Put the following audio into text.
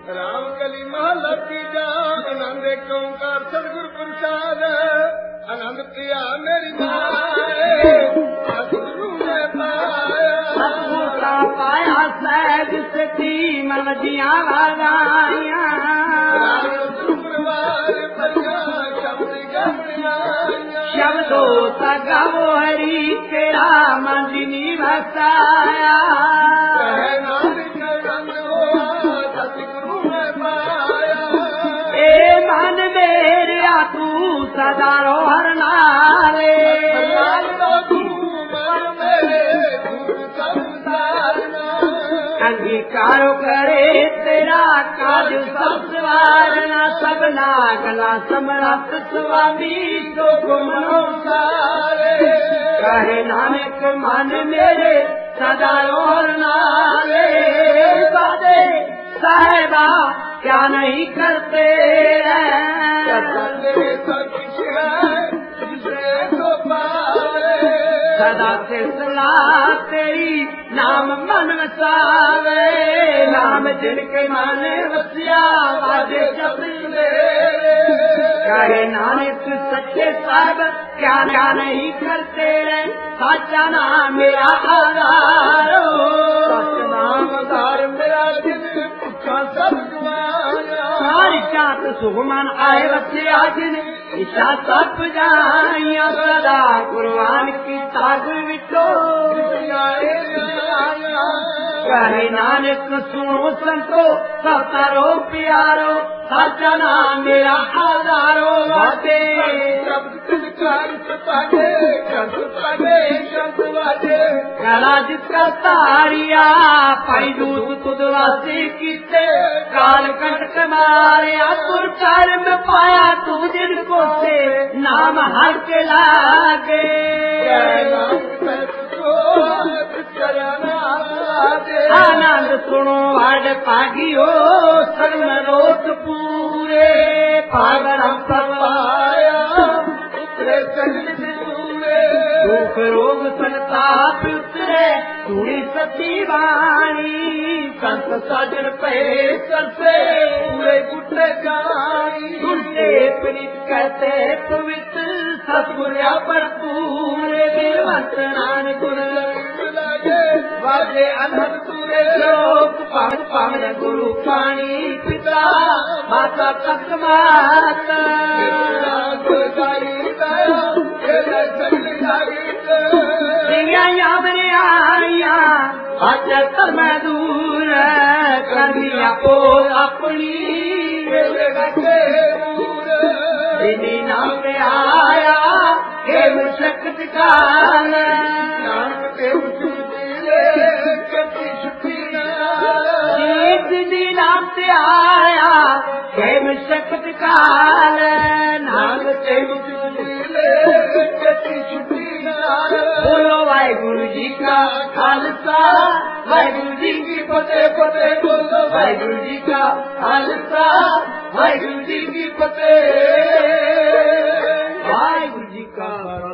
राम कली महला तीजा आनंद एक ओंकार सतगुर प्रसाद आनंद प्रिया मेरी माए सतगुरु ने पाया पाया सैद सती मलदियां लगाइया शब्दों सगवो हरी तेरा मंदिनी बसाया मन मेरे तू सदा रोहर नाले अंगीकारो करे तेरा काज सब सवारना सबना गला समरथ स्वामी तो गुमनो सारे कहे नानक मन मेरे सदा रोहर नाले बादे साहेबा क्या नहीं करते सदा से सलाह तेरी नाम मन वसावे नाम जिनके मन वसिया वादे जपले कहे नानक सच्चे साहब क्या क्या नहीं करते साचा नाम मेरा आधार नाम आधार मेरा दिल सब सारी जात सुगमन आए बच्चे आज ईशा सब जाइया सदा कुर्बान की ताग विचो कहे नानक सुनो संतो सतारो प्यारो साचा नाम मेरा आधारो बाटे कला जिसका तारिया पाई दूध तुद वासी किते काल कंटक मारिया तुर कर में पाया तू जिनको से नाम हर के लागे आनंद सुनो हड पागियो सर्व रोत पूरे पागरम परवाया उतरे दुख रोग संताप उतरे पूरी सती वाणी संत साजन पे करते पूरे गुटे गानी सुनते प्रीत कहते पवित्र सतगुरिया पर पूरे दिलवंत नान गुण वाजे अनहद पूरे लोग पावन पावन गुरु पानी पिता माता तक माता अचर में दूर कदिया को अपनी नाम पे आया हे मुशक्कत काल नाम से आया हे मुशक्कत काल नाम से बोलो वाहिगुरु जी का खालसा वाहिगुरु जी की फतेह फतेह बोलो वाहिगुरु जी का खालसा वाहिगुरु जी की फतेह वाहिगुरु जी का